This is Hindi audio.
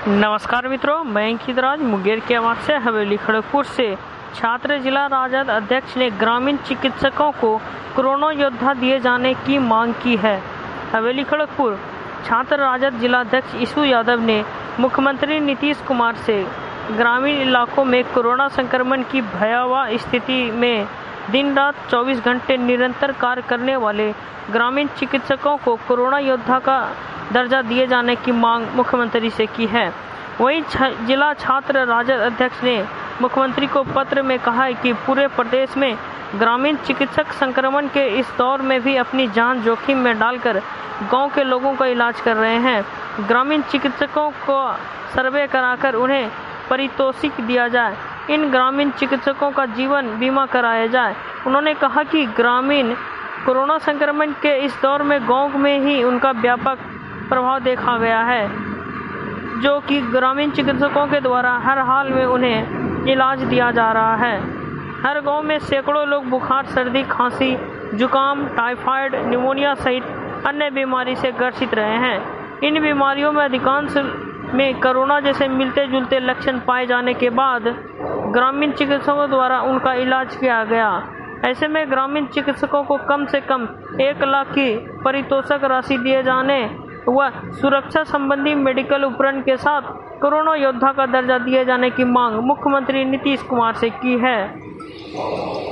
नमस्कार मित्रों, मैं अंकितराज मुंगेर के आवाज से हवेली खड़गपुर से छात्र जिला राजद अध्यक्ष ने ग्रामीण चिकित्सकों को कोरोना योद्धा दिए जाने की मांग की है। हवेली खड़गपुर छात्र राजद जिला अध्यक्ष ईशु यादव ने मुख्यमंत्री नीतीश कुमार से ग्रामीण इलाकों में कोरोना संक्रमण की भयावह स्थिति में दिन रात 24 घंटे निरंतर कार्य करने वाले ग्रामीण चिकित्सकों को कोरोना योद्धा का दर्जा दिए जाने की मांग मुख्यमंत्री से की है। वहीं जिला छात्र राजद अध्यक्ष ने मुख्यमंत्री को पत्र में कहा है कि पूरे प्रदेश में ग्रामीण चिकित्सक संक्रमण के इस दौर में भी अपनी जान जोखिम में डालकर गांव के लोगों का इलाज कर रहे हैं। ग्रामीण चिकित्सकों को सर्वे कराकर उन्हें पारितोषिक दिया जाए। इन ग्रामीण चिकित्सकों का जीवन बीमा कराया जाए। उन्होंने कहा कि ग्रामीण कोरोना संक्रमण के इस दौर में गांव में ही उनका व्यापक प्रभाव देखा गया है, जो कि ग्रामीण चिकित्सकों के द्वारा हर हाल में उन्हें इलाज दिया जा रहा है। हर गांव में सैकड़ों लोग बुखार, सर्दी, खांसी, जुकाम, टाइफाइड, निमोनिया सहित अन्य बीमारी से ग्रसित रहे हैं। इन बीमारियों में अधिकांश में कोरोना जैसे मिलते जुलते लक्षण पाए जाने के बाद ग्रामीण चिकित्सकों द्वारा उनका इलाज किया गया। ऐसे में ग्रामीण चिकित्सकों को कम से कम 1 लाख की पारितोषिक राशि दिए जाने व सुरक्षा संबंधी मेडिकल उपकरण के साथ कोरोना योद्धा का दर्जा दिए जाने की मांग मुख्यमंत्री नीतीश कुमार से की है।